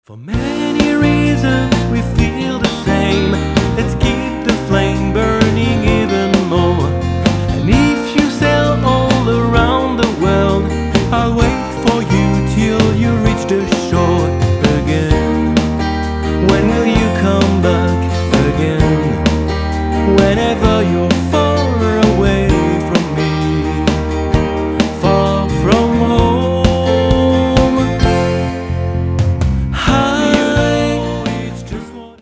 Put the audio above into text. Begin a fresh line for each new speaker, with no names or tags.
For many reasons we feel the same. Let's keep the flame burning even more. And if you sail all around the world, I'll wait for you till you reach the shore again. When will